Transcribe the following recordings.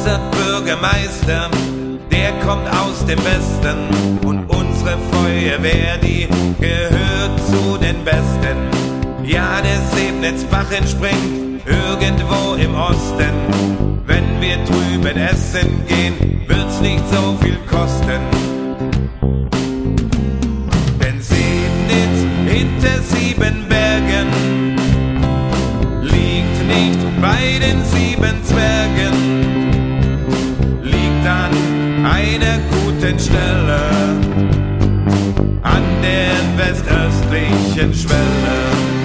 Unser Bürgermeister, der kommt aus dem Westen und unsere Feuerwehr, die gehört zu den Besten. Ja, der Sebnitzbach entspringt irgendwo im Osten. Wenn wir drüben essen gehen, wird's nicht so viel kosten. Denn Sebnitz hinter 7 Bergen liegt nicht bei den 7 Zwergen, liegt an einer guten Stelle an der westöstlichen Schwelle.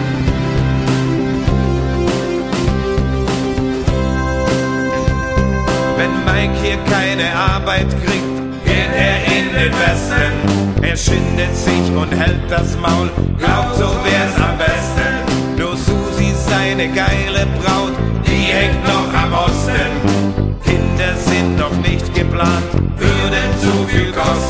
Wenn Mike hier keine Arbeit kriegt, geht er in den Westen. Er schindet sich und hält das Maul, glaubt, so wär's am besten. Nur Susi, seine geile Braut, die hängt noch am Osten. Kinder sind noch nicht geplant, würden zu viel kosten.